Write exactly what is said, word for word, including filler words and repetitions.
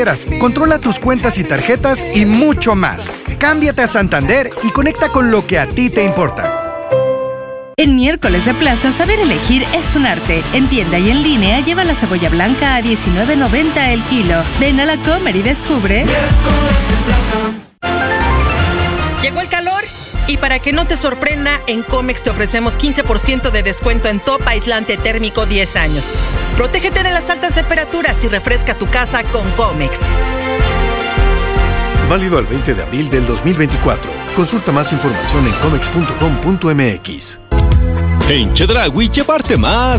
Controla tus cuentas y tarjetas y mucho más. Cámbiate a Santander y conecta con lo que a ti te importa. En miércoles de plaza, saber elegir es un arte. En tienda y en línea, lleva la cebolla blanca a diecinueve noventa el kilo. Ven a la Comer y descubre. Llegó el calor y para que no te sorprenda, en Comex te ofrecemos quince por ciento de descuento en top aislante térmico diez años. Protégete de las altas temperaturas y refresca tu casa con Comex. Válido al veinte de abril del dos mil veinticuatro. Consulta más información en comex punto com punto m x. En Chedraui, llevarte más